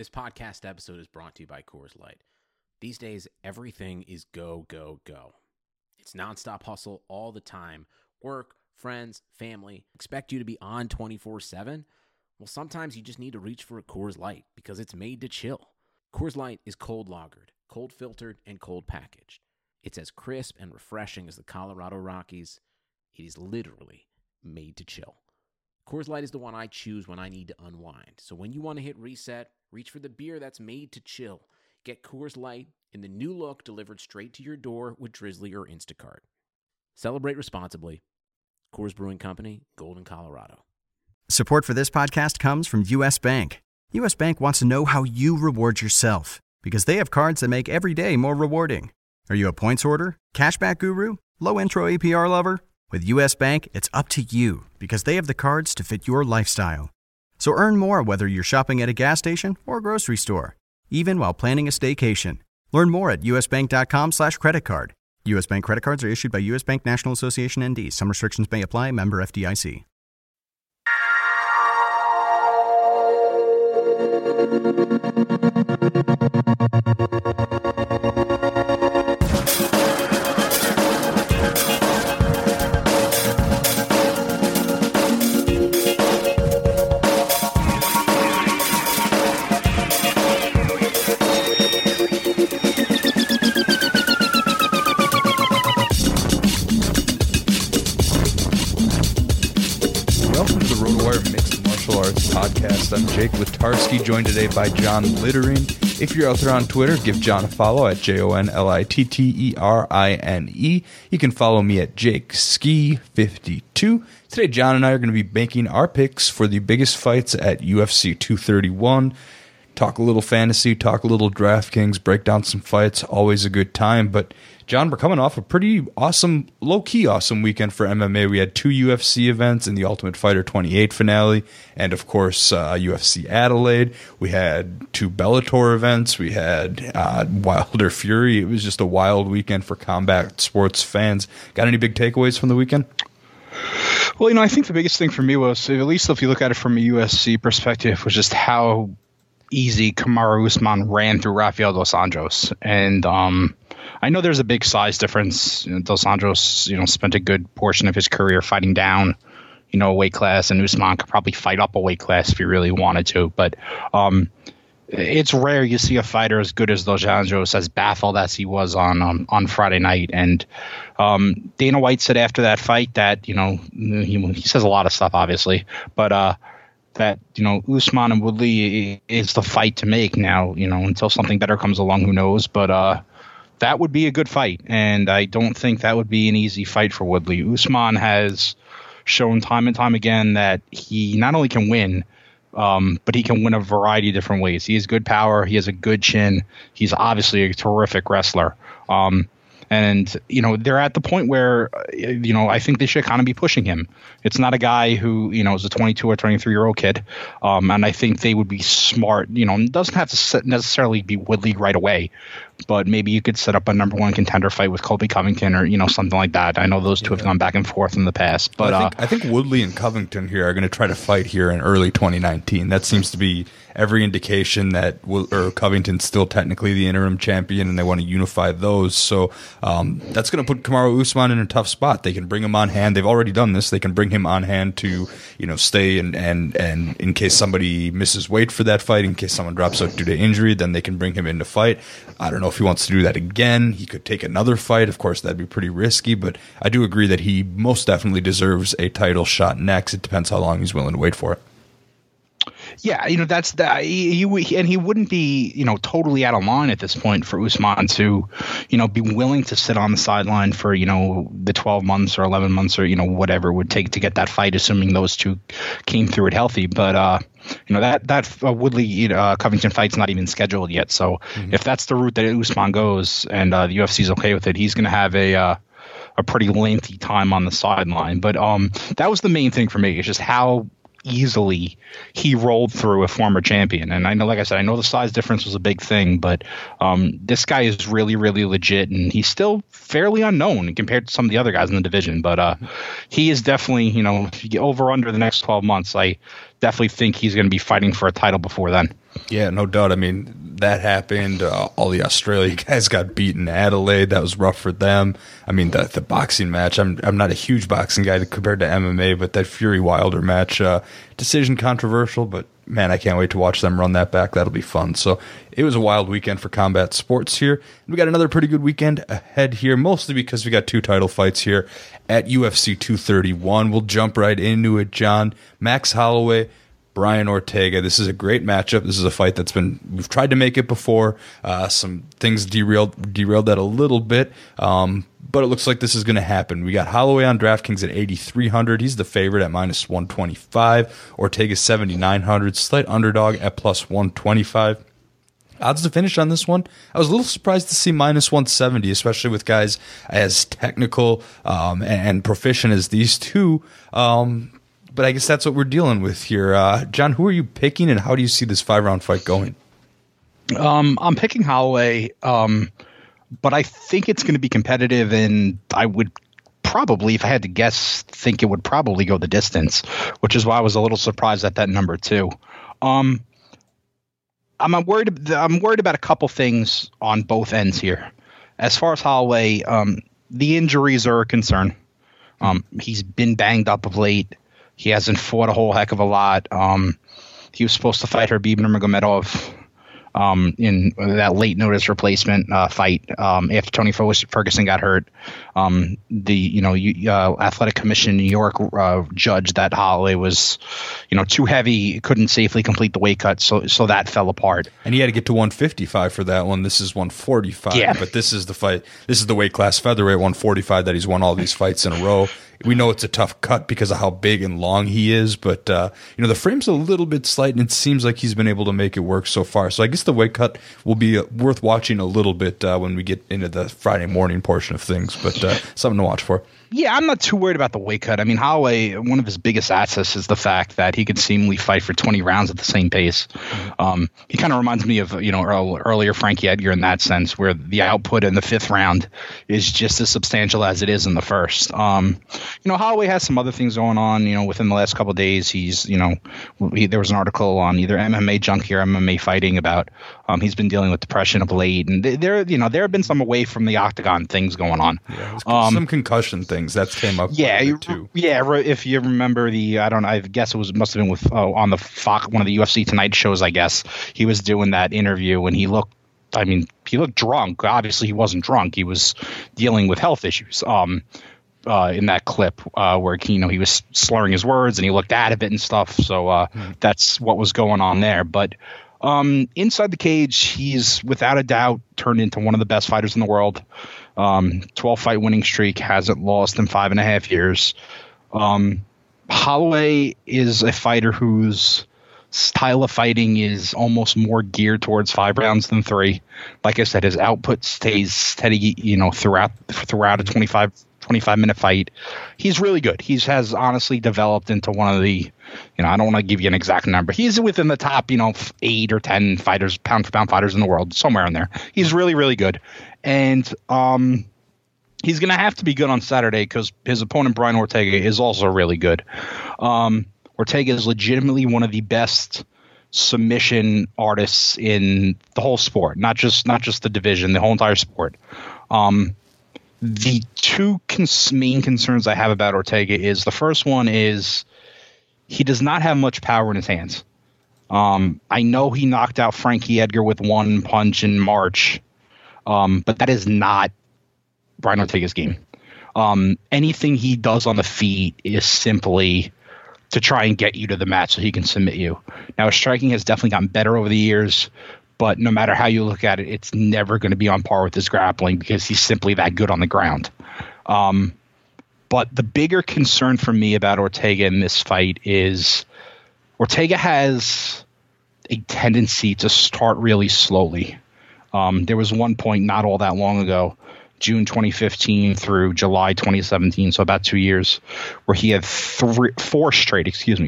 This podcast episode is brought to you by Coors Light. These days, everything is go, go, go. It's nonstop hustle all the time. Work, friends, family expect you to be on 24/7. Well, sometimes you just need to reach for a Coors Light because it's made to chill. Coors Light is cold lagered, cold filtered, and cold packaged. It's as crisp and refreshing as the Colorado Rockies. It is literally made to chill. Coors Light is the one I choose when I need to unwind. So when you want to hit reset, reach for the beer that's made to chill. Get Coors Light in the new look delivered straight to your door with Drizzly or Instacart. Celebrate responsibly. Coors Brewing Company, Golden, Colorado. Support for this podcast comes from U.S. Bank. U.S. Bank wants to know how you reward yourself because they have cards that make every day more rewarding. Are you a points hoarder, cashback guru, low intro APR lover? With U.S. Bank, it's up to you because they have the cards to fit your lifestyle. So earn more whether you're shopping at a gas station or grocery store, even while planning a staycation. Learn more at usbank.com/creditcard. U.S. Bank credit cards are issued by U.S. Bank National Association N.D. Some restrictions may apply. Member FDIC. Podcast. I'm Jake Litarski, joined today by John Littering. If you're out there on Twitter, give John a follow at JONLITTERINE. You can follow me at JakeSki52. Today, John and I are going to be making our picks for the biggest fights at UFC 231. Talk a little fantasy, talk a little DraftKings, break down some fights. Always a good time. But John, we're coming off a pretty awesome, low-key awesome weekend for MMA. We had 2 UFC events in the Ultimate Fighter 28 finale, and of course UFC Adelaide. We had 2 Bellator events. We had Wilder Fury. It was just a wild weekend for combat sports fans. Got any big takeaways from the weekend? Well, I think the biggest thing for me was, at least if you look at it from a UFC perspective, was just how easy Kamaru Usman ran through Rafael Dos Anjos. And I know there's a big size difference. Dos Anjos, spent a good portion of his career fighting down, a weight class, and Usman could probably fight up a weight class if he really wanted to. But it's rare you see a fighter as good as Dos Anjos, as baffled as he was on Friday night. And Dana White said after that fight that, he says a lot of stuff, obviously, but that, Usman and Woodley is the fight to make now, until something better comes along, who knows. But that would be a good fight, and I don't think that would be an easy fight for Woodley. Usman has shown time and time again that he not only can win, but he can win a variety of different ways. He has good power. He has a good chin. He's obviously a terrific wrestler. And, they're at the point where, I think they should kind of be pushing him. It's not a guy who, is a 22 or 23-year-old kid. And I think they would be smart. It doesn't have to necessarily be Woodley right away, but maybe you could set up a number 1 contender fight with Colby Covington or, something like that. I know those two have gone back and forth in the past. But I think Woodley and Covington here are going to try to fight here in early 2019. That seems to be every indication that Covington's still technically the interim champion, and they want to unify those. So that's going to put Kamaru Usman in a tough spot. They can bring him on hand. They've already done this. They can bring him on hand to stay and in case somebody misses weight for that fight, in case someone drops out due to injury, then they can bring him in to fight. I don't know if he wants to do that again. He could take another fight. Of course, that'd be pretty risky, but I do agree that he most definitely deserves a title shot next. It depends how long he's willing to wait for it. Yeah, that's that. He wouldn't be, totally out of line at this point for Usman to, be willing to sit on the sideline for, the 12 months or 11 months or, whatever it would take to get that fight, assuming those two came through it healthy. But, that Woodley Covington fight's not even scheduled yet. So if that's the route that Usman goes and the UFC's okay with it, he's going to have a pretty lengthy time on the sideline. But that was the main thing for me. It's just how easily he rolled through a former champion. And I know, like I said, I know the size difference was a big thing, but this guy is really, really legit, and he's still fairly unknown compared to some of the other guys in the division. But he is definitely, if you get over under the next 12 months, I definitely think he's going to be fighting for a title before then. Yeah, no doubt. I mean, that happened. All the Australia guys got beaten in Adelaide. That was rough for them. I mean, the boxing match, I'm not a huge boxing guy compared to MMA, but that Fury Wilder match, decision controversial, but man, I can't wait to watch them run that back. That'll be fun. So it was a wild weekend for combat sports here. And we got another pretty good weekend ahead here, mostly because we got 2 title fights here at UFC 231. We'll jump right into it, John. Max Holloway, Brian Ortega. This is a great matchup. This is a fight we've tried to make it before. Some things derailed that a little bit, but it looks like this is going to happen. We got Holloway on DraftKings at 8,300. He's the favorite at minus 125. Ortega 7,900. Slight underdog at plus 125. Odds to finish on this one, I was a little surprised to see minus 170, especially with guys as technical and proficient as these two. But I guess that's what we're dealing with here. John, who are you picking, and how do you see this 5-round fight going? I'm picking Holloway, but I think it's going to be competitive, and I would probably, if I had to guess, think it would probably go the distance, which is why I was a little surprised at that number too. I'm worried about a couple things on both ends here. As far as Holloway, the injuries are a concern. He's been banged up of late. He hasn't fought a whole heck of a lot. He was supposed to fight Khabib Nurmagomedov in that late notice replacement fight after Tony Ferguson got hurt. The Athletic Commission in New York judged that Holloway was too heavy, couldn't safely complete the weight cut, so that fell apart. And he had to get to 155 for that one. This is 145. Yeah. But this is the fight. This is the weight class featherweight 145 that he's won all these fights in a row. We know it's a tough cut because of how big and long he is, but the frame's a little bit slight, and it seems like he's been able to make it work so far. So I guess the weight cut will be worth watching a little bit when we get into the Friday morning portion of things, but something to watch for. Yeah, I'm not too worried about the weight cut. I mean, Holloway, one of his biggest assets is the fact that he can seemingly fight for 20 rounds at the same pace. He kind of reminds me of, earlier Frankie Edgar in that sense, where the output in the 5th round is just as substantial as it is in the first. Holloway has some other things going on, within the last couple of days. He's, there was an article on either MMA Junkie or MMA Fighting about he's been dealing with depression of late. And there have been some away from the octagon things going on. Yeah, some concussion things. That came up too. Yeah, if you remember I guess must have been with on the Fox, one of the UFC Tonight shows, I guess. He was doing that interview and he looked drunk. Obviously he wasn't drunk. He was dealing with health issues. In that clip where he was slurring his words and he looked out of it and stuff. So that's what was going on there. But inside the cage, he's without a doubt turned into one of the best fighters in the world. 12-fight winning streak, hasn't lost in 5.5 years. Holloway is a fighter whose style of fighting is almost more geared towards 5 rounds than 3. Like I said, his output stays steady, throughout a 25-minute fight. He's really good. He has honestly developed into one of the, I don't want to give you an exact number. He's within the top, 8 or 10 fighters, pound-for-pound fighters in the world, somewhere in there. He's really, really good. And he's going to have to be good on Saturday because his opponent, Brian Ortega, is also really good. Ortega is legitimately one of the best submission artists in the whole sport, not just the division, the whole entire sport. The 2 main concerns I have about Ortega is the first one is he does not have much power in his hands. I know he knocked out Frankie Edgar with 1 punch in March, but that is not Brian Ortega's game. Anything he does on the feet is simply to try and get you to the mat so he can submit you. Now, his striking has definitely gotten better over the years, but no matter how you look at it, it's never going to be on par with his grappling because he's simply that good on the ground. But the bigger concern for me about Ortega in this fight is Ortega has a tendency to start really slowly. There was one point not all that long ago, June 2015 through July 2017, so about 2 years, where he had four straight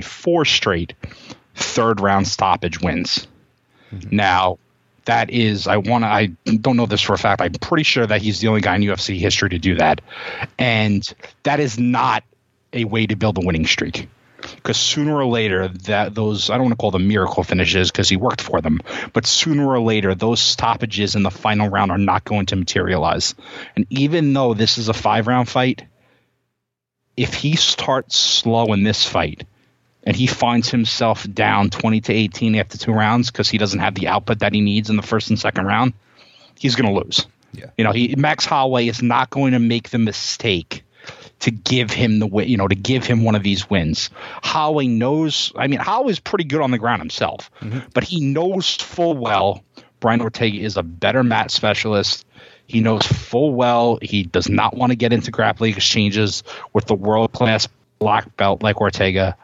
3rd-round stoppage wins. Mm-hmm. Now, that is, I don't know this for a fact, I'm pretty sure that he's the only guy in UFC history to do that. And that is not a way to build a winning streak. because sooner or later that those, I don't want to call them miracle finishes because he worked for them, but sooner or later those stoppages in the final round are not going to materialize. And even though this is a 5-round fight, if he starts slow in this fight and he finds himself down 20-18 after 2 rounds because he doesn't have the output that he needs in the first and second round, he's going to lose. Yeah. You know, Max Holloway is not going to make the mistake to give him to give him one of these wins. Holloway knows, Holloway's pretty good on the ground himself, but he knows full well Brian Ortega is a better mat specialist. He knows full well he does not want to get into grappling exchanges with the world-class black belt like Ortega.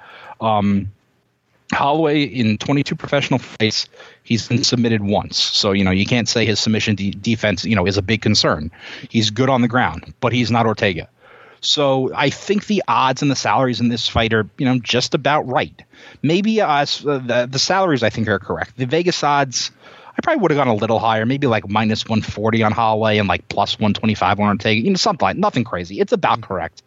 Holloway, in 22 professional fights, he's been submitted once. So, you can't say his submission defense, is a big concern. He's good on the ground, but he's not Ortega. So I think the odds and the salaries in this fight are, just about right. Maybe the salaries I think are correct. The Vegas odds, I probably would have gone a little higher, maybe like minus 140 on Holloway and like plus 125 on Ortega. Something like nothing crazy. It's about correct.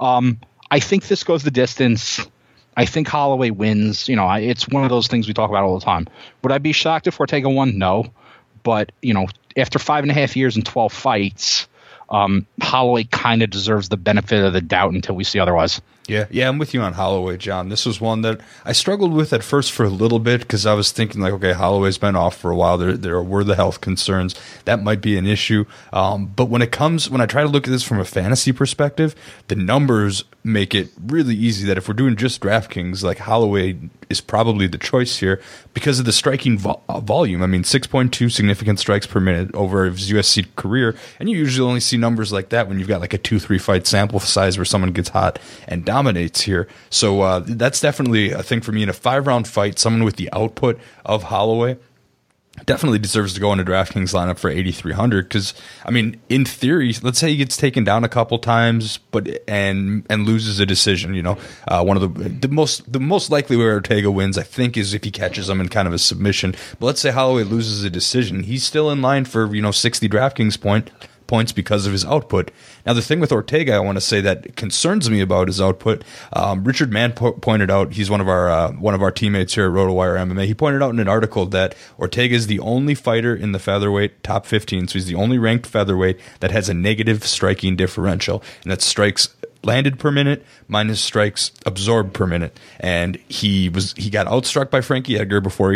I think this goes the distance. I think Holloway wins. It's one of those things we talk about all the time. Would I be shocked if Ortega won? No. But, after 5.5 years and 12 fights, Holloway kind of deserves the benefit of the doubt until we see otherwise. Yeah, I'm with you on Holloway, John. This was one that I struggled with at first for a little bit because I was thinking like, okay, Holloway's been off for a while. There were the health concerns. That might be an issue. But when I try to look at this from a fantasy perspective, the numbers make it really easy that if we're doing just DraftKings, like Holloway is probably the choice here because of the striking volume. 6.2 significant strikes per minute over his UFC career. And you usually only see numbers like that when you've got like a 2-3 fight sample size where someone gets hot and dominates here. So that's definitely a thing for me. In a 5-round fight, someone with the output of Holloway definitely deserves to go in a DraftKings lineup for 8,300 because, in theory, let's say he gets taken down a couple times and loses a decision. One of the most likely way Ortega wins, I think, is if he catches him in kind of a submission. But let's say Holloway loses a decision. He's still in line for, 60 DraftKings points because of his output. Now, the thing with Ortega, I want to say that concerns me about his output. Richard Mann pointed out, he's one of our teammates here at RotoWire MMA. He pointed out in an article that Ortega is the only fighter in the featherweight top 15, so he's the only ranked featherweight that has a negative striking differential, and that's strikes landed per minute minus strikes absorbed per minute. And he got outstruck by Frankie Edgar before he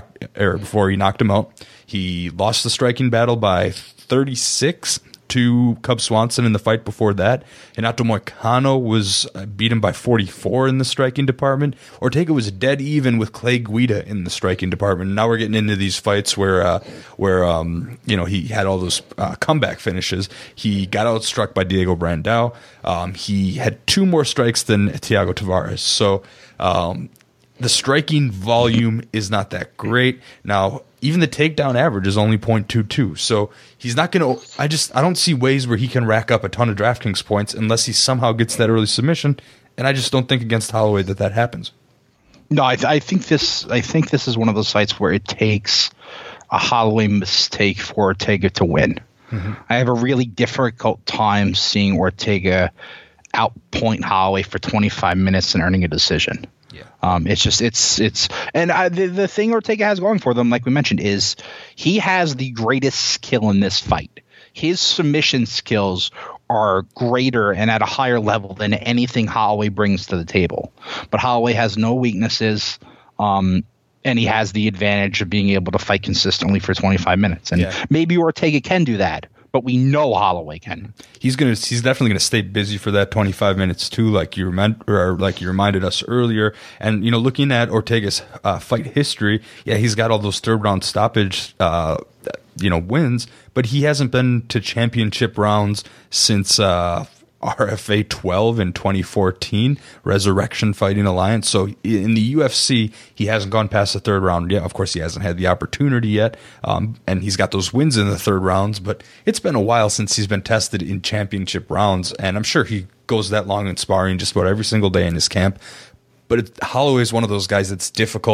knocked him out. He lost the striking battle by 36 to Cub Swanson in the fight before that. Renato Moicano beat him by 44 in the striking department. Ortega was dead even with Clay Guida in the striking department. Now we're getting into these fights where he had all those comeback finishes. He got outstruck by Diego Brandao. He had 2 more strikes than Thiago Tavares. So the striking volume is not that great. Now, even the takedown average is only 0.22. So he's not going to – I don't see ways where he can rack up a ton of DraftKings points unless he somehow gets that early submission. And I just don't think against Holloway that happens. No, I think this is one of those fights where it takes a Holloway mistake for Ortega to win. Mm-hmm. I have a really difficult time seeing Ortega outpoint Holloway for 25 minutes and earning a decision. Yeah. The thing Ortega has going for them, like we mentioned, is he has the greatest skill in this fight. His submission skills are greater and at a higher level than anything Holloway brings to the table. But Holloway has no weaknesses, and he has the advantage of being able to fight consistently for 25 minutes. And maybe Ortega can do that, but we know Holloway can. He's definitely gonna stay busy for that 25 minutes too, like you reminded us earlier. And looking at Ortega's fight history, he's got all those 3rd round stoppage wins, but he hasn't been to championship rounds since RFA 12 in 2014, Resurrection Fighting Alliance. So in the UFC, he hasn't gone past the 3rd round yet. Of course, he hasn't had the opportunity yet, and he's got those wins in the 3rd rounds, but it's been a while since he's been tested in championship rounds, and I'm sure he goes that long in sparring just about every single day in his camp. But Holloway is one of those guys that's difficult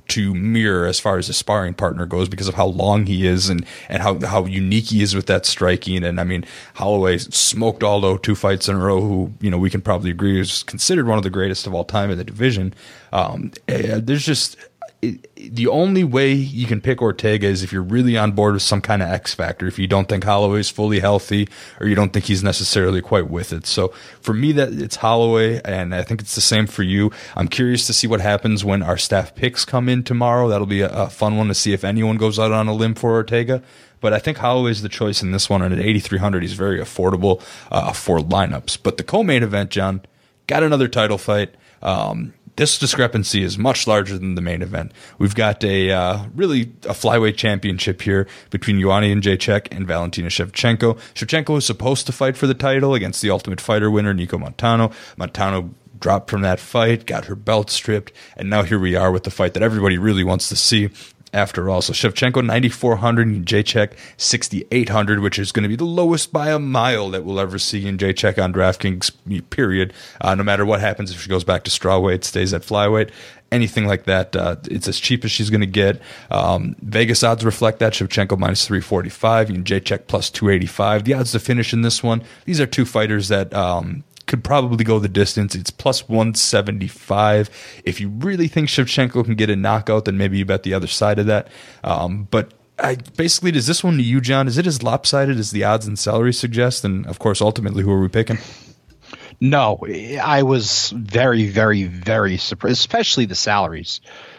to mirror as far as a sparring partner goes because of how long he is and how unique he is with that striking. And I mean, Holloway smoked Aldo 2 fights in a row, who, you know, we can probably agree is considered one of the greatest of all time in the division. There's just the only way you can pick Ortega is if you're really on board with some kind of X factor, if you don't think Holloway's fully healthy or you don't think he's necessarily quite with it. So for me, that it's Holloway, and I think it's the same for you. I'm curious to see what happens when our staff picks come in tomorrow. That'll be a fun one to see if anyone goes out on a limb for Ortega. But I think Holloway's the choice in this one, and at 8,300, he's very affordable for lineups. But the co-main event, John, got another title fight. This discrepancy is much larger than the main event. We've got really a flyweight championship here between Joanna Jędrzejczyk and Valentina Shevchenko. Shevchenko was supposed to fight for the title against the Ultimate Fighter winner, Nico Montano. Montano dropped from that fight, got her belt stripped, and now here we are with the fight that everybody really wants to see. After all, so Shevchenko 9,400 and Jędrzejczyk 6,800, which is going to be the lowest by a mile that we'll ever see in Jędrzejczyk on DraftKings, period. No matter what happens, if she goes back to strawweight, stays at flyweight, anything like that, it's as cheap as she's going to get. Vegas odds reflect that. Shevchenko minus 345, and Jędrzejczyk plus 285. The odds to finish in this one, these are two fighters that could probably go the distance. It's plus 175. If you really think Shevchenko can get a knockout, then maybe you bet the other side of that. But basically, does this one to you, John, is it as lopsided as the odds and salary suggest? And, of course, ultimately, who are we picking? No, I was very, very, very surprised, especially the salaries.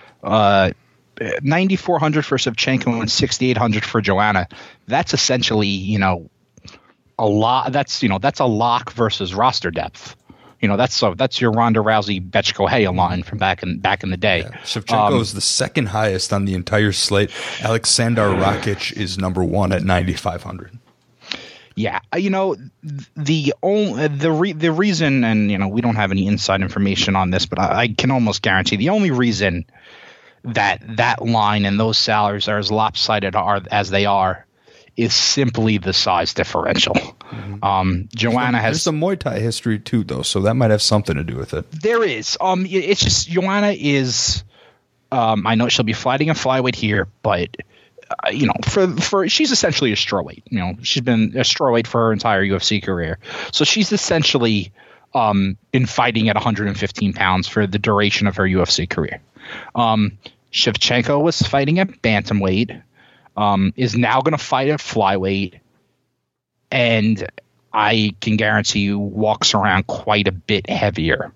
9,400 for Shevchenko and 6,800 for Joanna. That's essentially, you know, a lot. That's a lock versus roster depth. You know, that's your Ronda Rousey, Betchko Haya line from back in the day. Yeah. Shevchenko is the second highest on the entire slate. Aleksandar Rakic is number 1 at 9,500. Yeah, you know, the reason, and you know, we don't have any inside information on this, but I can almost guarantee the only reason that line and those salaries are as lopsided as they are is simply the size differential. Mm-hmm. Joanna has some Muay Thai history too, though, so that might have something to do with it. There is. It's just Joanna is. I know she'll be fighting a flyweight here, but you know, for she's essentially a strawweight. You know, she's been a strawweight for her entire UFC career, so she's essentially been fighting at 115 pounds for the duration of her UFC career. Shevchenko was fighting at bantamweight. Is now going to fight at flyweight, and I can guarantee you walks around quite a bit heavier.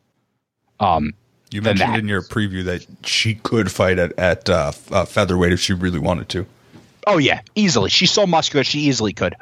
You mentioned in your preview that she could fight at featherweight if she really wanted to. Oh, yeah, easily. She's so muscular, she easily could.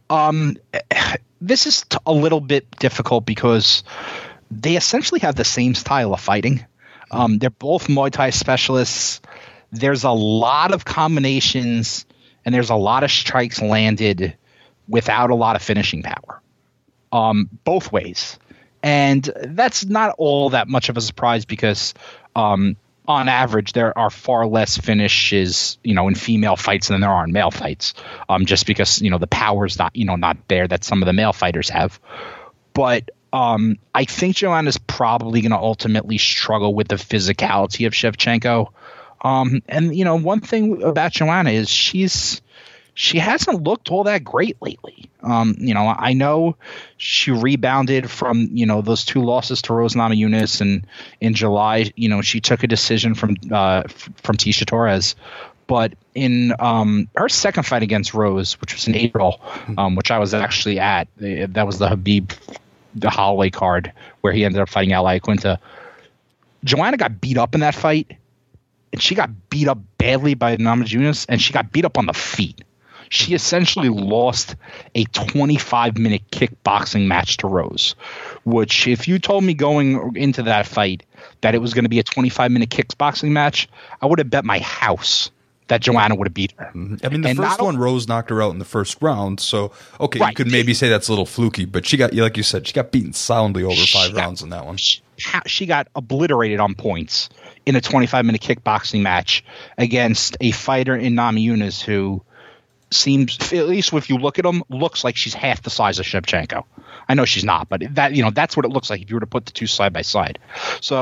This is a little bit difficult because they essentially have the same style of fighting. They're both Muay Thai specialists. There's a lot of combinations and there's a lot of strikes landed without a lot of finishing power, both ways. And that's not all that much of a surprise because on average, there are far less finishes, you know, in female fights than there are in male fights, just because, you know, the power's not there that some of the male fighters have. But I think Joanna's probably going to ultimately struggle with the physicality of Shevchenko. And, you know, one thing about Joanna is she hasn't looked all that great lately. You know, I know she rebounded from, you know, those 2 losses to Rose Namajunas, and in July, you know, she took a decision from Tisha Torres. But in her second fight against Rose, which was in April, which I was actually at, that was the Habib, the Holloway card where he ended up fighting Al Iaquinta. Joanna got beat up in that fight. And she got beat up badly by Namajunas, and she got beat up on the feet. She essentially lost a 25-minute kickboxing match to Rose, which if you told me going into that fight that it was going to be a 25-minute kickboxing match, I would have bet my house that Joanna would have beat her. I mean, the first one, Rose knocked her out in the first round, so, okay, right. You could maybe say that's a little fluky, but she got, like you said, she got beaten soundly over 5 rounds in that one. She got obliterated on points in a 25-minute kickboxing match against a fighter in Namajunas who seems, at least if you look at him, looks like she's half the size of Shevchenko. I know she's not, but that, you know, that's what it looks like if you were to put the two side by side. So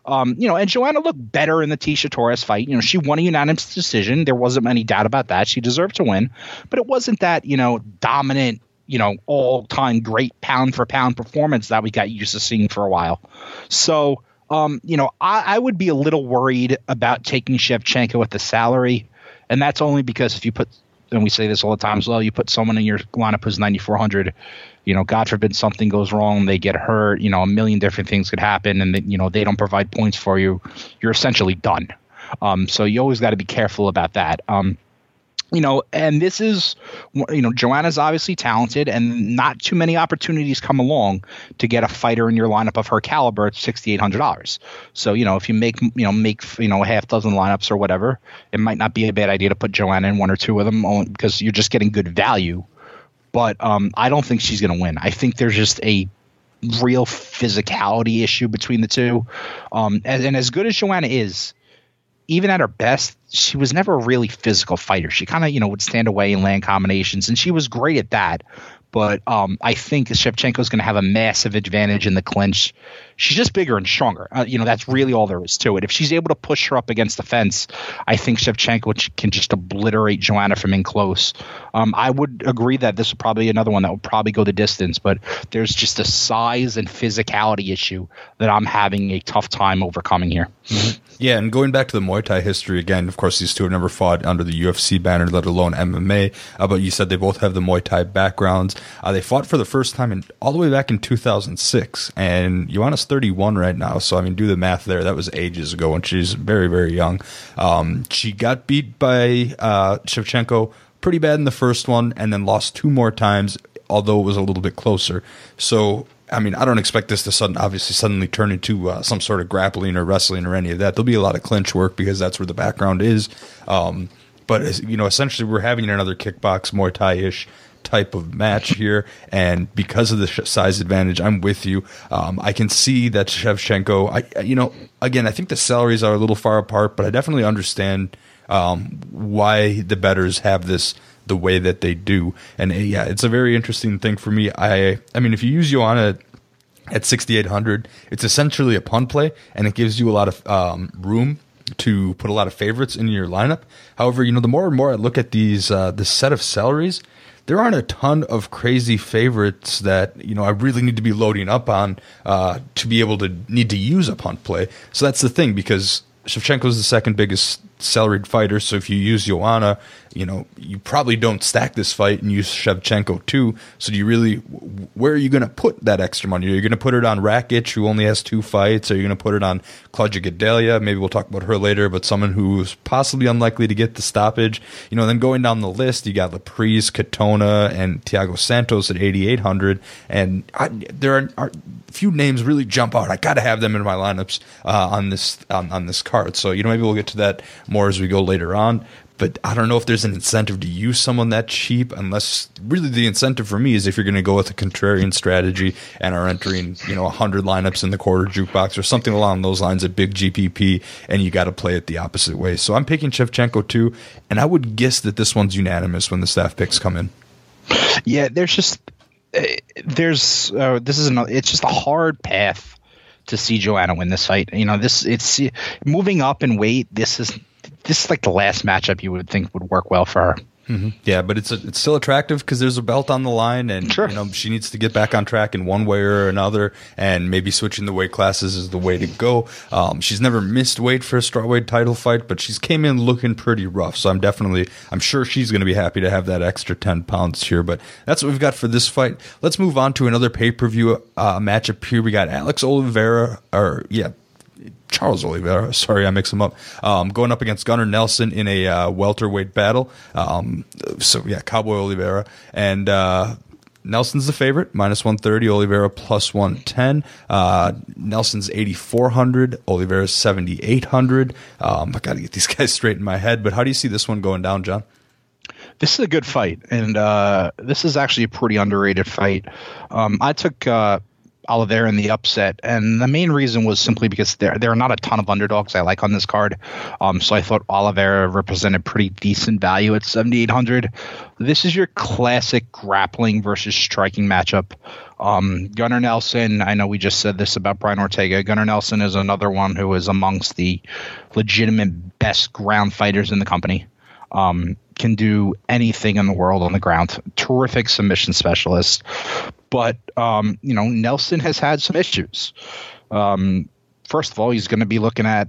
And Joanna looked better in the Tecia Torres fight. She won a unanimous decision. There wasn't any doubt about that. She deserved to win, but it wasn't that, dominant, all-time great pound-for-pound performance that we got used to seeing for a while. So, I would be a little worried about taking Shevchenko at the salary, and that's only because if you put, and we say this all the time as well, you put someone in your lineup who's 9,400, God forbid something goes wrong, they get hurt, a million different things could happen, and they don't provide points for you, you're essentially done. So you always got to be careful about that. And this is, Joanna's obviously talented, and not too many opportunities come along to get a fighter in your lineup of her caliber at $6,800. So, if you make a half dozen lineups or whatever, it might not be a bad idea to put Joanna in one or two of them because you're just getting good value. But I don't think she's going to win. I think there's just a real physicality issue between the two. And as good as Joanna is, even at her best, she was never a really physical fighter. She kind of, would stand away and land combinations, and she was great at that. But I think Shevchenko is going to have a massive advantage in the clinch. She's just bigger and stronger. That's really all there is to it. If she's able to push her up against the fence, I think Shevchenko can just obliterate Joanna from in close. I would agree that this is probably another one that would probably go the distance, but there's just a size and physicality issue that I'm having a tough time overcoming here. Mm-hmm. Yeah, and going back to the Muay Thai history again, of course, these two have never fought under the UFC banner, let alone MMA. But you said they both have the Muay Thai backgrounds. They fought for the first time all the way back in 2006, and Joanna's 31 right now. So, do the math there. That was ages ago, and she's very, very young. She got beat by Shevchenko pretty bad in the first one, and then lost two more times, although it was a little bit closer. So, I don't expect this to suddenly turn into some sort of grappling or wrestling or any of that. There'll be a lot of clinch work because that's where the background is. But essentially we're having another kickbox Muay Thai-ish type of match here, and because of the size advantage, I'm with you. I can see that Shevchenko. Again, I think the salaries are a little far apart, but I definitely understand why the bettors have this the way that they do. And yeah, it's a very interesting thing for me. I mean, if you use Joanna at 6,800, it's essentially a punt play, and it gives you a lot of room to put a lot of favorites in your lineup. However, the more and more I look at these this set of salaries, there aren't a ton of crazy favorites that I really need to be loading up on to be able to need to use a punt play. So that's the thing, because Shevchenko is the second biggest salaried fighter, so if you use Joanna, you probably don't stack this fight and use Shevchenko too. So do you really, where are you going to put that extra money? Are you going to put it on Rakic, who only has 2 fights? Are you going to put it on Claudia Gadelha? Maybe we'll talk about her later, but someone who's possibly unlikely to get the stoppage. Then going down the list, you got Laprise, Katona, and Thiago Santos at 8,800, and there are few names really jump out. I got to have them in my lineups on this card. So maybe we'll get to that more as we go later on. But I don't know if there's an incentive to use someone that cheap, unless really the incentive for me is if you're going to go with a contrarian strategy and are entering 100 lineups in the quarter jukebox or something along those lines at big GPP, and you got to play it the opposite way. So I'm picking Shevchenko too, and I would guess that this one's unanimous when the staff picks come in. Yeah, it's just a hard path to see Joanna win this fight. It's moving up in weight. This is like the last matchup you would think would work well for her. Mm-hmm. Yeah, but it's still attractive because there's a belt on the line, and sure. She needs to get back on track in one way or another, and maybe switching the weight classes is the way to go. She's never missed weight for a strawweight title fight, but she's came in looking pretty rough, so I'm sure she's going to be happy to have that extra 10 pounds here. But that's what we've got for this fight. Let's move on to another pay-per-view matchup here. We got Charles Oliveira, sorry, I mix them up, going up against Gunnar Nelson in a welterweight battle. Cowboy Oliveira. And Nelson's the favorite, -130, Oliveira +110. Nelson's 8,400, Oliveira's 7,800. I got to get these guys straight in my head, but how do you see this one going down, John? This is a good fight, and this is actually a pretty underrated fight. I took Oliveira in the upset, and the main reason was simply because there are not a ton of underdogs I like on this card, so I thought Oliveira represented pretty decent value at 7,800. This is your classic grappling versus striking matchup. Gunnar Nelson, I know we just said this about Brian Ortega. Gunnar Nelson is another one who is amongst the legitimate best ground fighters in the company. Can do anything in the world on the ground. Terrific submission specialist. But, Nelson has had some issues. First of all, he's going to be looking at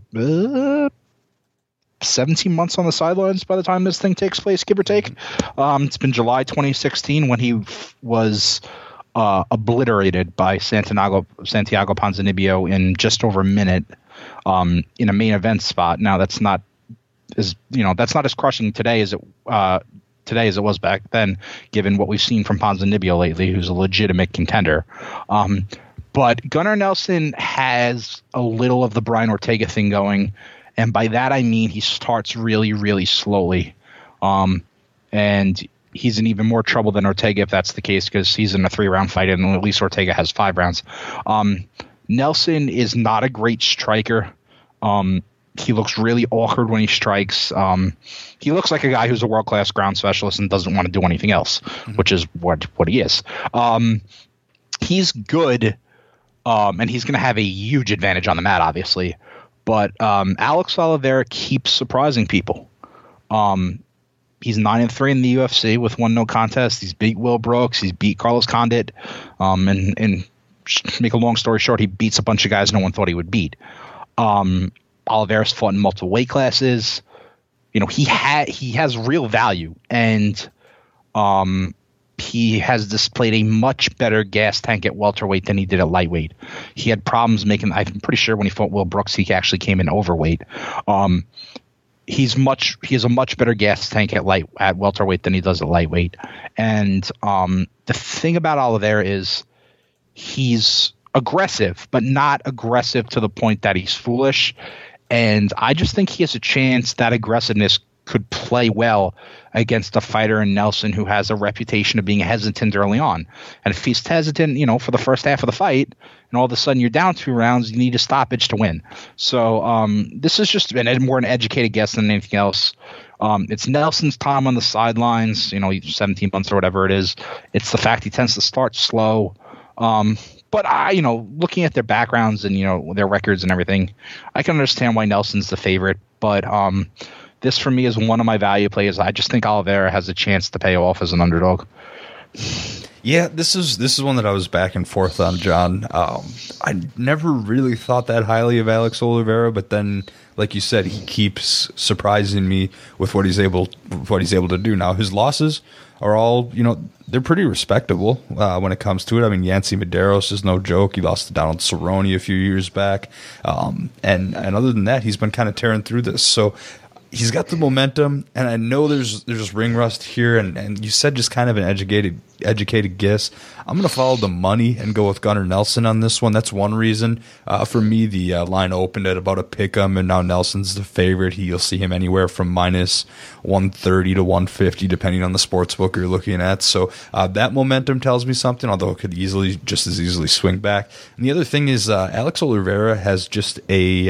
17 months on the sidelines by the time this thing takes place, give or take. It's been July 2016 when he was obliterated by Santiago Ponzinibbio in just over a minute in a main event spot. Now, that's not as crushing today as it was back then, given what we've seen from Ponzinibbio lately, who's a legitimate contender. But Gunnar Nelson has a little of the Brian Ortega thing going, and by that I mean he starts really, really slowly. And he's in even more trouble than Ortega if that's the case, because he's in a 3-round fight, and at least Ortega has 5 rounds. Nelson is not a great striker. He looks really awkward when he strikes. He looks like a guy who's a world-class ground specialist and doesn't want to do anything else, which is what he is. He's good, and he's going to have a huge advantage on the mat, obviously. But Alex Oliveira keeps surprising people. He's 9-3 in the UFC with 1 no contest. He's beat Will Brooks. He's beat Carlos Condit. And make a long story short, he beats a bunch of guys no one thought he would beat. Oliveira's fought in multiple weight classes. He has real value, and he has displayed a much better gas tank at welterweight than he did at lightweight. He had problems making. I'm pretty sure when he fought Will Brooks, he actually came in overweight. He has a much better gas tank at welterweight than he does at lightweight. And the thing about Oliveira is he's aggressive, but not aggressive to the point that he's foolish. And I just think he has a chance that aggressiveness could play well against a fighter in Nelson who has a reputation of being hesitant early on. And if he's hesitant, for the first half of the fight, and all of a sudden you're down 2 rounds, you need a stoppage to win. So this is just more an educated guess than anything else. It's Nelson's time on the sidelines, 17 months or whatever it is. It's the fact he tends to start slow. But looking at their backgrounds and, their records and everything, I can understand why Nelson's the favorite. But this for me is one of my value plays. I just think Oliveira has a chance to pay off as an underdog. Yeah, this is one that I was back and forth on, John. I never really thought that highly of Alex Oliveira, but then, like you said, he keeps surprising me with what he's able to do. Now, his losses are all, they're pretty respectable when it comes to it. I mean, Yancy Medeiros is no joke. He lost to Donald Cerrone a few years back. And other than that, he's been kind of tearing through this. So he's got the momentum, and I know there's ring rust here, and you said just kind of an educated guess. I'm going to follow the money and go with Gunnar Nelson on this one. That's one reason. For me, the line opened at about a pick'em, and now Nelson's the favorite. You'll see him anywhere from minus 130 to 150, depending on the sports book you're looking at. So that momentum tells me something, although it could just as easily swing back. And the other thing is Alex Oliveira has just a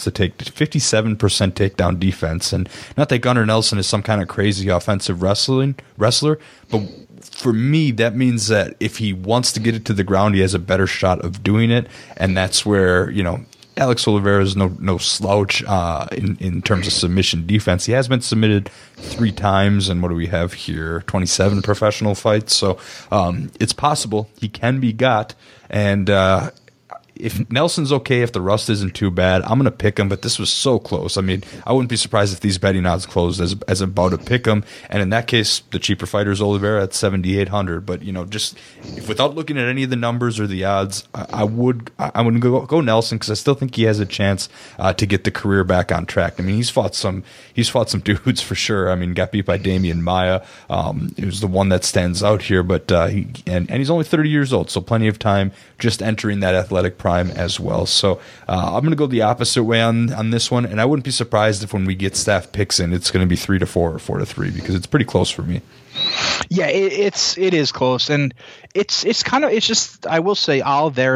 57% takedown defense. And not that Gunnar Nelson is some kind of crazy offensive wrestler, but for me, that means that if he wants to get it to the ground, he has a better shot of doing it. And that's where, Alex Oliveira is no slouch in terms of submission defense. He has been submitted 3 times, and what do we have here? 27 professional fights. So it's possible he can be got. And if Nelson's okay, if the rust isn't too bad, I'm going to pick him, but this was so close. I mean, I wouldn't be surprised if these betting odds closed as about a pick him. And in that case, the cheaper fighter is Oliveira at 7,800. But, just without looking at any of the numbers or the odds, I'm going to go Nelson, because I still think he has a chance to get the career back on track. I mean, he's fought some dudes for sure. I mean, got beat by Damian Maia. It was the one that stands out here, but and he's only 30 years old, so plenty of time, just entering that athletic prime as well. So I'm going to go the opposite way on this one, and I wouldn't be surprised if when we get staff picks in, it's going to be 3-4 or 4-3, because it's pretty close for me. Yeah, it is close, and it's just, I will say Oliveira's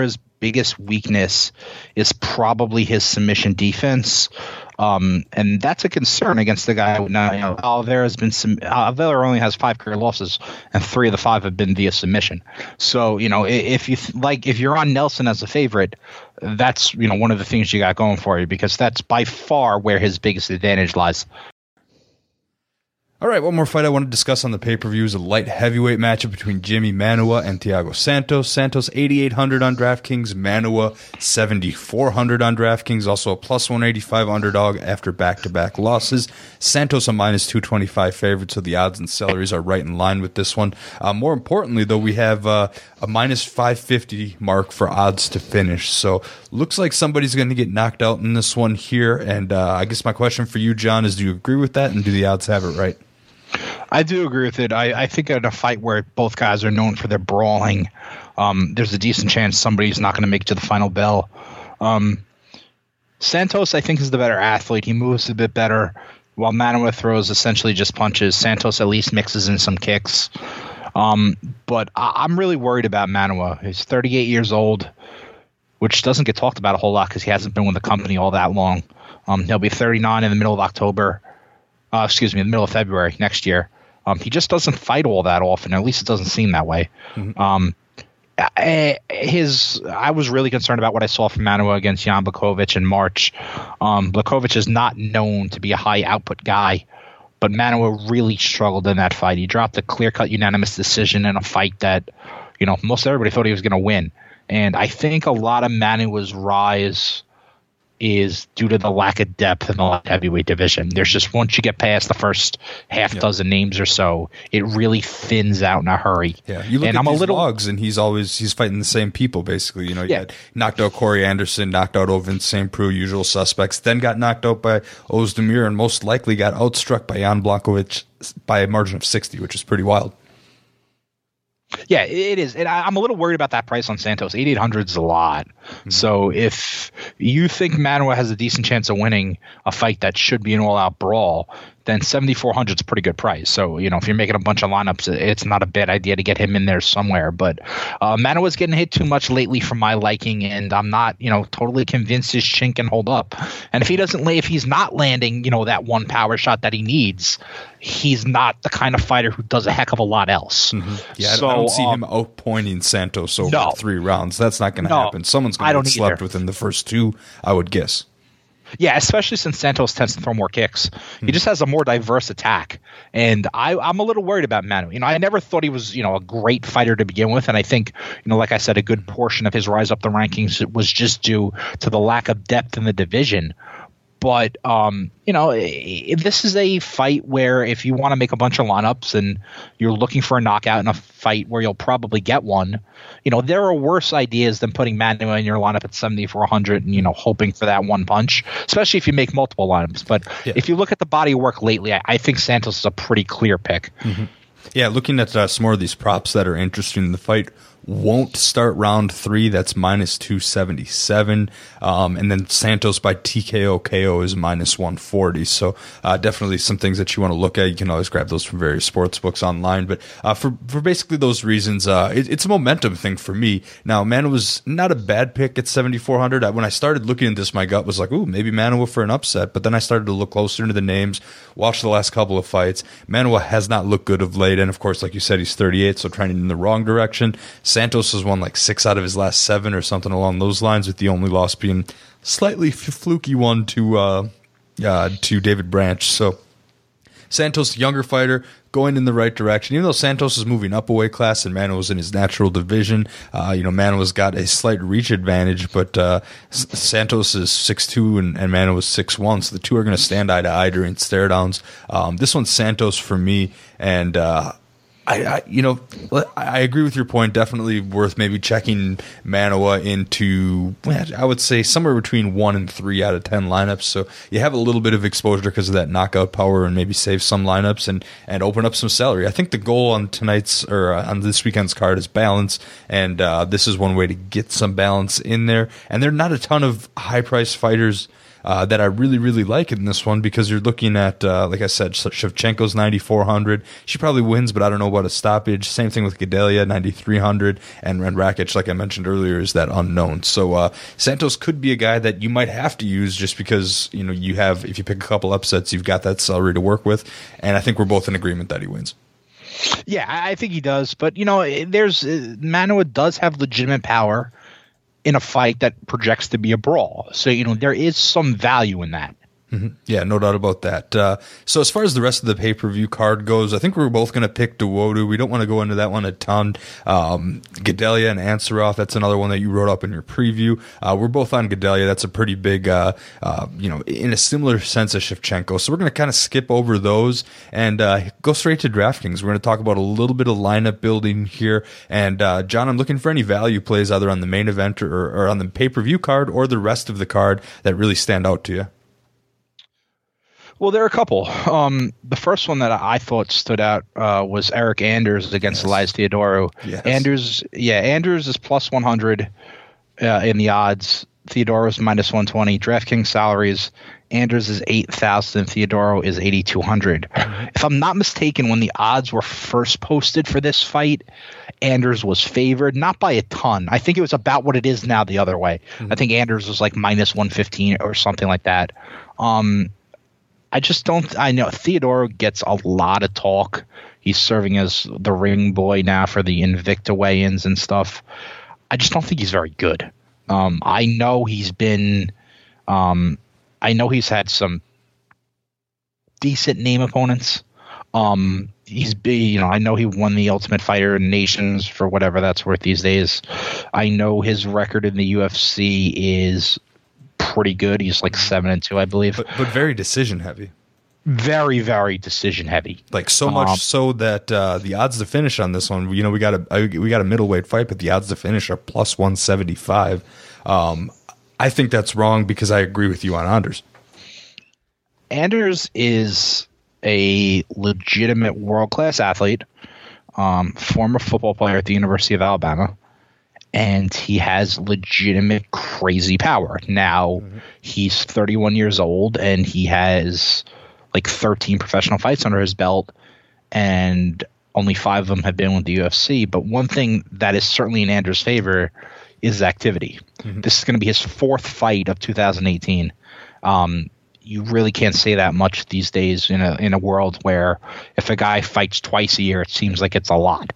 biggest weakness is probably his submission defense. And that's a concern against the guy. Now, Oliveira only has 5 career losses, and 3 of the 5 have been via submission. So, if you're on Nelson as a favorite, that's, one of the things you got going for you, because that's by far where his biggest advantage lies. All right, one more fight I want to discuss on the pay-per-view is a light heavyweight matchup between Jimmy Manuwa and Thiago Santos. Santos 8,800 on DraftKings, Manuwa 7,400 on DraftKings, also a plus 185 underdog after back-to-back losses. Santos a minus 225 favorite, so the odds and salaries are right in line with this one. More importantly, though, we have a minus 550 mark for odds to finish, so looks like somebody's going to get knocked out in this one here, and I guess my question for you, John, is do you agree with that, and do the odds have it right? I do agree with it. I think in a fight where both guys are known for their brawling, there's a decent chance somebody's not going to make it to the final bell. Santos, I think, is the better athlete. He moves a bit better, while Manuwa throws essentially just punches. Santos at least mixes in some kicks. But I'm really worried about Manuwa. He's 38 years old, which doesn't get talked about a whole lot because he hasn't been with the company all that long. He'll be 39 in the middle of October. In the middle of February next year. He just doesn't fight all that often. At least it doesn't seem that way. Mm-hmm. I was really concerned about what I saw from Manuwa against Jan Blachowicz in March. Blachowicz is not known to be a high output guy, but Manuwa really struggled in that fight. He dropped a clear-cut unanimous decision in a fight that, most everybody thought he was going to win. And I think a lot of Manuwa's rise is due to the lack of depth in the light heavyweight division. There's just, once you get past the first half dozen names or so, it really thins out in a hurry. Yeah, you look at these logs, and he's fighting the same people, basically. He had knocked out Corey Anderson, knocked out Ovin St. Preux, usual suspects, then got knocked out by Ozdemir, and most likely got outstruck by Jan Blachowicz by a margin of 60, which is pretty wild. Yeah, it is. And I'm a little worried about that price on Santos. 8,800 is a lot. Mm-hmm. So if you think Manuwa has a decent chance of winning a fight that should be an all-out brawl, then 7,400 is a pretty good price. So, if you're making a bunch of lineups, it's not a bad idea to get him in there somewhere. But Manuwa's getting hit too much lately for my liking, and I'm not, totally convinced his chin can hold up. And if he's not landing, that one power shot that he needs, he's not the kind of fighter who does a heck of a lot else. Mm-hmm. Yeah, so, I don't see him outpointing Santos over 3 rounds. That's not going to happen. Someone's going to get slept within the first 2, I would guess. Yeah, especially since Santos tends to throw more kicks. He just has a more diverse attack. And I'm a little worried about Manuwa. I never thought he was, a great fighter to begin with. And I think, like I said, a good portion of his rise up the rankings was just due to the lack of depth in the division. But, this is a fight where if you want to make a bunch of lineups and you're looking for a knockout in a fight where you'll probably get one, there are worse ideas than putting Manuwa in your lineup at 7,400 and, hoping for that one punch, especially if you make multiple lineups. But if you look at the body of work lately, I think Santos is a pretty clear pick. Mm-hmm. Yeah, looking at some more of these props that are interesting in the fight. Won't start round 3. That's minus 277. And then Santos by TKO KO is minus 140. So definitely some things that you want to look at. You can always grab those from various sports books online. But for basically those reasons, it's a momentum thing for me. Now, Manuwa was not a bad pick at 7,400. When I started looking at this, my gut was like, ooh, maybe Manuwa for an upset. But then I started to look closer into the names, watch the last couple of fights. Manuwa has not looked good of late. And of course, like you said, he's 38, so trending in the wrong direction. Santos has won like 6 out of his last 7 or something along those lines, with the only loss being slightly fluky one to David Branch. So Santos, younger fighter, going in the right direction. Even though Santos is moving up a weight class and Manuwa's in his natural division, Manuwa's got a slight reach advantage, but Santos is 6'2" and Manuwa's 6'1", so the two are going to stand eye to eye during stare downs. This one's Santos for me, and I agree with your point. Definitely worth maybe checking Manuwa into, I would say, somewhere between 1 and 3 out of 10 lineups. So you have a little bit of exposure because of that knockout power, and maybe save some lineups and open up some salary. I think the goal on on this weekend's card is balance, and this is one way to get some balance in there. And there are not a ton of high price fighters that I really, really like in this one, because you're looking at, like I said, Shevchenko's 9,400. She probably wins, but I don't know about a stoppage. Same thing with Gedalia, 9,300. And Rakic, like I mentioned earlier, is that unknown. So Santos could be a guy that you might have to use just because, you have, if you pick a couple upsets, you've got that salary to work with. And I think we're both in agreement that he wins. Yeah, I think he does. But, Manuwa does have legitimate power in a fight that projects to be a brawl. So, there is some value in that. Mm-hmm. Yeah, no doubt about that. So as far as the rest of the pay-per-view card goes, I think we're both going to pick Dawodu. We don't want to go into that one a ton. Gedalia and Ansarov, that's another one that you wrote up in your preview. We're both on Gedalia. That's a pretty big, in a similar sense as Shevchenko. So we're going to kind of skip over those and go straight to DraftKings. We're going to talk about a little bit of lineup building here. And John, I'm looking for any value plays either on the main event or on the pay-per-view card or the rest of the card that really stand out to you. Well, there are a couple. The first one that I thought stood out was Eric Anders against Elias Theodorou. Yes. Anders is plus 100 in the odds. Theodorou is minus 120. DraftKings salaries, Anders is 8,000. Theodorou is 8,200. Mm-hmm. If I'm not mistaken, when the odds were first posted for this fight, Anders was favored, not by a ton. I think it was about what it is now the other way. Mm-hmm. I think Anders was like minus 115 or something like that. I know Theodorou gets a lot of talk. He's serving as the ring boy now for the Invicta weigh-ins and stuff. I just don't think he's very good. I know he's had some decent name opponents. I know he won the Ultimate Fighter Nations for whatever that's worth these days. I know his record in the UFC is pretty good. He's like 7-2, I believe. But very decision heavy. Very, very decision heavy. Like so much so that the odds to finish on this one, we got a middleweight fight, but the odds to finish are plus 175. I think that's wrong because I agree with you on Anders. Anders is a legitimate world-class athlete, former football player at the University of Alabama. And he has legitimate crazy power. Now, he's 31 years old, and he has like 13 professional fights under his belt, and only 5 of them have been with the UFC. But one thing that is certainly in Anders' favor is activity. Mm-hmm. This is going to be his 4th fight of 2018. You really can't say that much these days in a world where if a guy fights twice a year, it seems like it's a lot.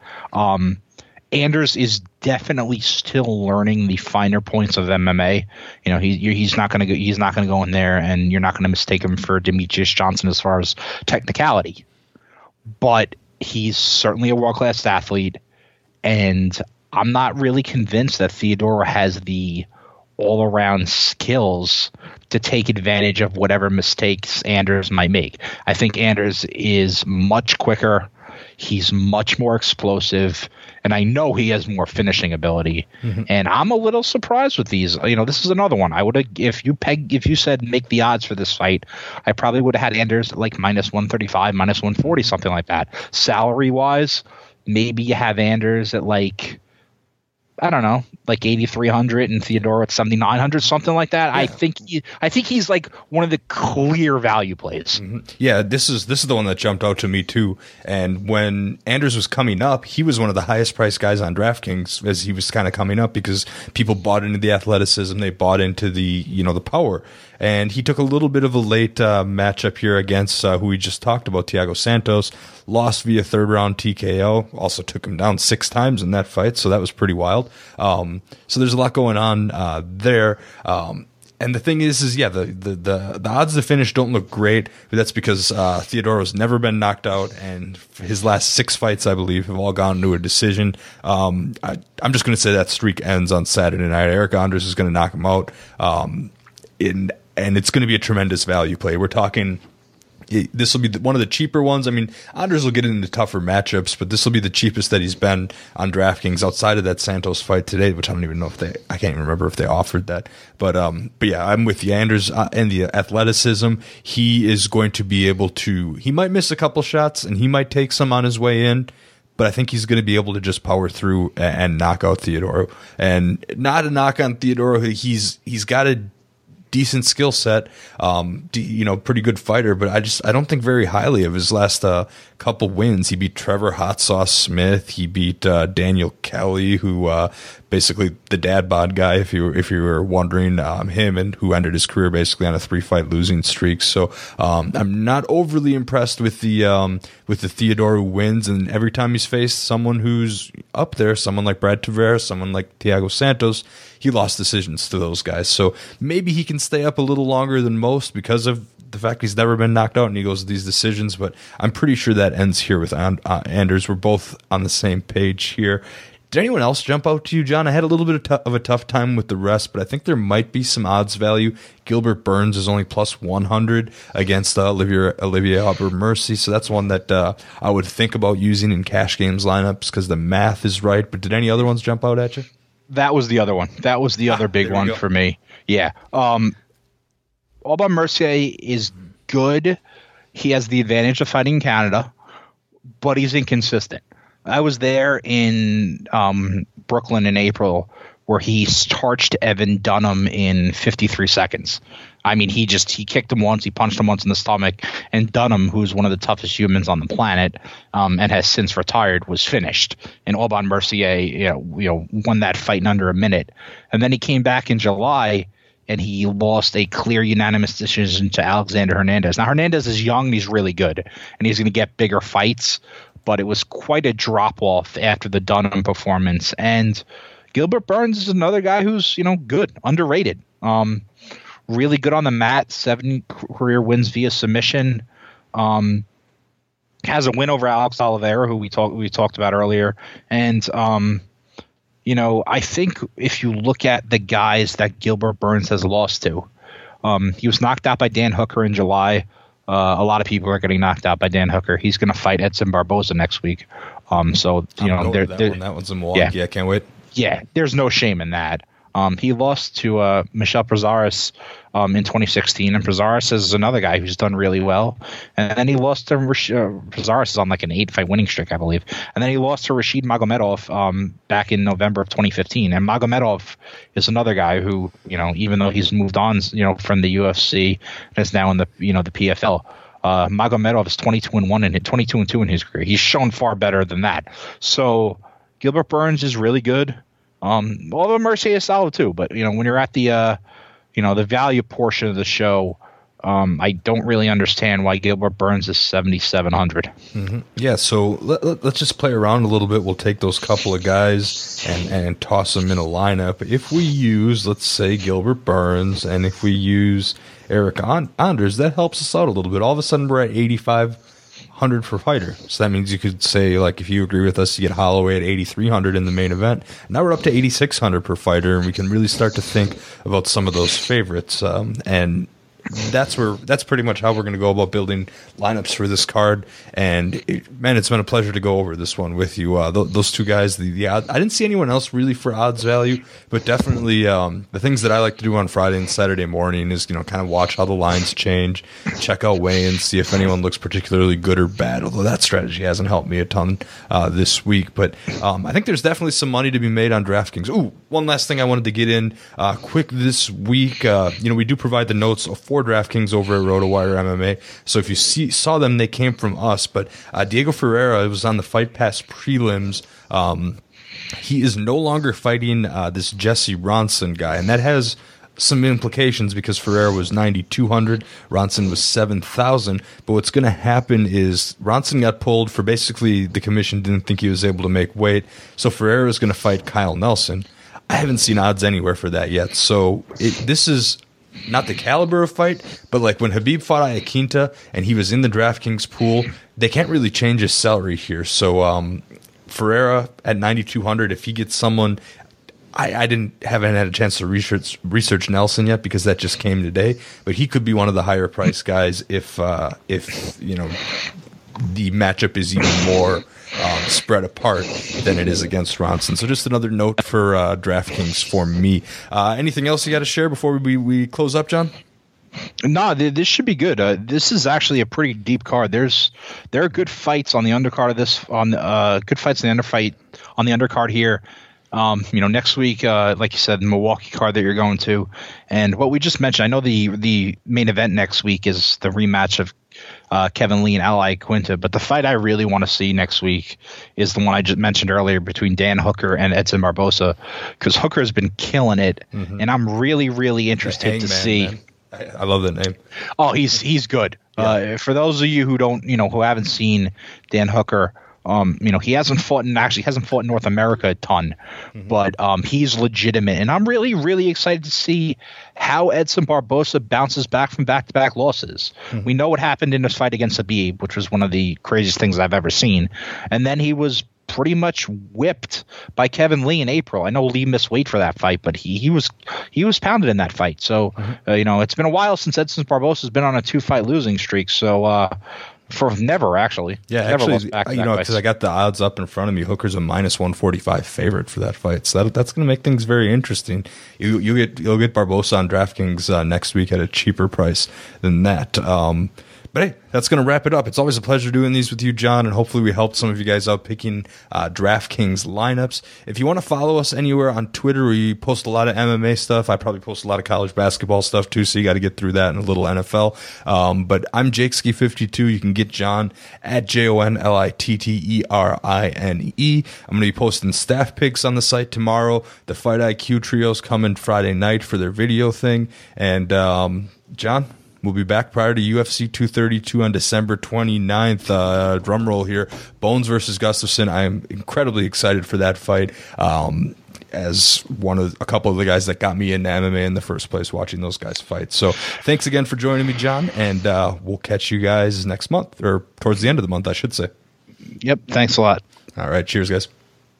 Anders is definitely still learning the finer points of MMA. He's not going to go in there, and you're not going to mistake him for Demetrius Johnson as far as technicality. But he's certainly a world-class athlete, and I'm not really convinced that Theodorou has the all-around skills to take advantage of whatever mistakes Anders might make. I think Anders is much quicker. He's much more explosive, and I know he has more finishing ability. Mm-hmm. And I'm a little surprised with these. This is another one. I would have, if you said make the odds for this fight, I probably would have had Anders at like minus 135, minus 140, something like that. Salary wise, maybe you have Anders at like, I don't know, like 8,300 and Theodorou at 7,900, something like that. Yeah. I think he's like one of the clear value plays. Mm-hmm. Yeah, this is the one that jumped out to me too. And when Anders was coming up, he was one of the highest priced guys on DraftKings as he was kind of coming up because people bought into the athleticism, they bought into the the power. And he took a little bit of a late matchup here against who we just talked about, Thiago Santos. Lost via 3rd round TKO. Also took him down 6 times in that fight, so that was pretty wild. So there's a lot going on there. And the thing is the odds to finish don't look great, but that's because Theodorou's never been knocked out, and his last 6 fights, I believe, have all gone to a decision. I'm just going to say that streak ends on Saturday night. Eric Anders is going to knock him out. And it's going to be a tremendous value play. We're talking, this will be one of the cheaper ones. I mean, Anders will get into tougher matchups, but this will be the cheapest that he's been on DraftKings outside of that Santos fight today, which I don't even know I can't even remember if they offered that. But yeah, I'm with you. Anders and the athleticism, he is going to be able to, he might miss a couple shots and he might take some on his way in, but I think he's going to be able to just power through and knock out Theodorou. And not a knock on Theodorou. He's got to decent skill set, pretty good fighter, but I don't think very highly of his last couple wins. He beat Trevor Hot Sauce Smith. He beat Daniel Kelly, who basically the dad bod guy, if you were wondering, him, and who ended his career basically on a 3-fight losing streak. So I'm not overly impressed with the Theodore who wins, and every time he's faced someone who's up there, someone like Brad Tavares, someone like Thiago Santos, he lost decisions to those guys. So maybe he can stay up a little longer than most because of the fact he's never been knocked out and he goes to these decisions. But I'm pretty sure that ends here with Anders. We're both on the same page here. Did anyone else jump out to you, John? I had a little bit of a tough time with the rest, but I think there might be some odds value. Gilbert Burns is only plus 100 against Olivier Aubert-Mercier, so that's one that I would think about using in cash games lineups because the math is right. But did any other ones jump out at you? That was the other one. That was the other big one for me. Yeah. Aubert-Mercier is good. He has the advantage of fighting in Canada, but he's inconsistent. I was there in Brooklyn in April where he starched Evan Dunham in 53 seconds. I mean, he kicked him once, he punched him once in the stomach, and Dunham, who's one of the toughest humans on the planet and has since retired, was finished. And Aubert-Mercier, won that fight in under a minute. And then he came back in July, and he lost a clear unanimous decision to Alexander Hernandez. Now, Hernandez is young, and he's really good, and he's going to get bigger fights, but it was quite a drop-off after the Dunham performance. And Gilbert Burns is another guy who's, good, underrated. Really good on the mat, 7 career wins via submission. Has a win over Alex Oliveira, who we talked about earlier. And, I think if you look at the guys that Gilbert Burns has lost to, he was knocked out by Dan Hooker in July. A lot of people are getting knocked out by Dan Hooker. He's going to fight Edson Barboza next week. That one's in Milwaukee. Yeah. I can't wait. Yeah, there's no shame in that. He lost to Michel Prazeres in 2016, and Prazeres is another guy who's done really well. And then he lost to Prazeres is on like an 8-fight winning streak, I believe. And then he lost to Rashid Magomedov back in November of 2015. And Magomedov is another guy who, even though he's moved on, from the UFC and is now in the PFL. Magomedov is 22-1 and 22-2 in his career. He's shown far better than that. So Gilbert Burns is really good. Aubert-Mercier is solid too, but when you're at the the value portion of the show, I don't really understand why Gilbert Burns is 7,700. Mm-hmm. Yeah, so let's just play around a little bit. We'll take those couple of guys and toss them in a lineup. If we use, let's say, Gilbert Burns, and if we use Eric Anders, that helps us out a little bit. All of a sudden, we're at 8,500 for fighter. So that means you could say, like, if you agree with us, you get Holloway at 8,300 in the main event. Now we're up to 8,600 per fighter, and we can really start to think about some of those favorites. And that's pretty much how we're going to go about building lineups for this card. And it's been a pleasure to go over this one with you. Those two guys, the odds, I didn't see anyone else really for odds value, but definitely the things that I like to do on Friday and Saturday morning is kind of watch how the lines change, check out weigh-ins, see if anyone looks particularly good or bad. Although that strategy hasn't helped me a ton this week, but I think there's definitely some money to be made on DraftKings. Ooh, one last thing I wanted to get in quick this week. We do provide the notes for DraftKings over at RotoWire MMA. So if you saw them, they came from us. But Diego Ferreira was on the Fight Pass prelims. He is no longer fighting this Jesse Ronson guy, and that has some implications because Ferreira was 9,200, Ronson was 7,000. But what's going to happen is Ronson got pulled for basically the commission didn't think he was able to make weight. So Ferreira is going to fight Kyle Nelson. I haven't seen odds anywhere for that yet. So this is not the caliber of fight, but like when Khabib fought Iaquinta and he was in the DraftKings pool, they can't really change his salary here. So Ferreira at 9,200, if he gets someone, I haven't had a chance to research Nelson yet because that just came today, but he could be one of the higher price guys if the matchup is even more spread apart than it is against Ronson. So just another note for DraftKings for me. Anything else you got to share before we close up, John? No, this should be good. This is actually a pretty deep card. There are good fights on the undercard of this. Good fights on the undercard here. Next week, like you said, the Milwaukee card that you're going to, and what we just mentioned. I know the main event next week is the rematch of Kevin Lee and Ally Quinta, but the fight I really want to see next week is the one I just mentioned earlier between Dan Hooker and Edson Barbosa, because Hooker has been killing it, and I'm really, really interested to see. Man. I love that name. Oh, he's good. Yeah. For those of you who don't, who haven't seen Dan Hooker, he hasn't fought in North America a ton, but he's legitimate, and I'm really, really excited to see how Edson Barbosa bounces back from back-to-back losses. We know what happened in his fight against Khabib, which was one of the craziest things I've ever seen, and then he was pretty much whipped by Kevin Lee in April. I know Lee missed weight for that fight, but he was pounded in that fight. So it's been a while since Edson Barbosa's been on a 2-fight losing streak. So for never actually, because I got the odds up in front of me. Hooker's a -145 favorite for that fight, so that's going to make things very interesting. You'll get Barbosa on DraftKings next week at a cheaper price than that. But hey, that's going to wrap it up. It's always a pleasure doing these with you, John, and hopefully we helped some of you guys out picking DraftKings lineups. If you want to follow us anywhere on Twitter, we post a lot of MMA stuff. I probably post a lot of college basketball stuff too, so you got to get through that and a little NFL. But I'm JakeSki52. You can get John at JONLITTERINE. I'm going to be posting staff picks on the site tomorrow. The Fight IQ Trio's coming Friday night for their video thing. And John, we'll be back prior to UFC 232 on December 29th. Drum roll here. Bones versus Gustafsson. I am incredibly excited for that fight. As a couple of the guys that got me into MMA in the first place, watching those guys fight. So thanks again for joining me, John, and we'll catch you guys next month, or towards the end of the month, I should say. Yep. Thanks a lot. All right. Cheers, guys.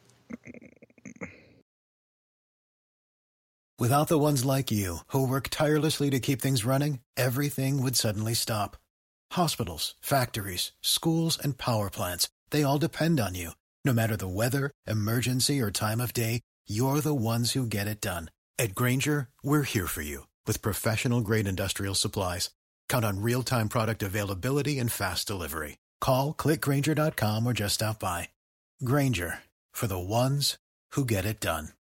Without the ones like you, who work tirelessly to keep things running, everything would suddenly stop. Hospitals, factories, schools, and power plants, they all depend on you. No matter the weather, emergency, or time of day, you're the ones who get it done. At Grainger, we're here for you with professional-grade industrial supplies. Count on real-time product availability and fast delivery. Call, click Grainger.com, or just stop by. Grainger, for the ones who get it done.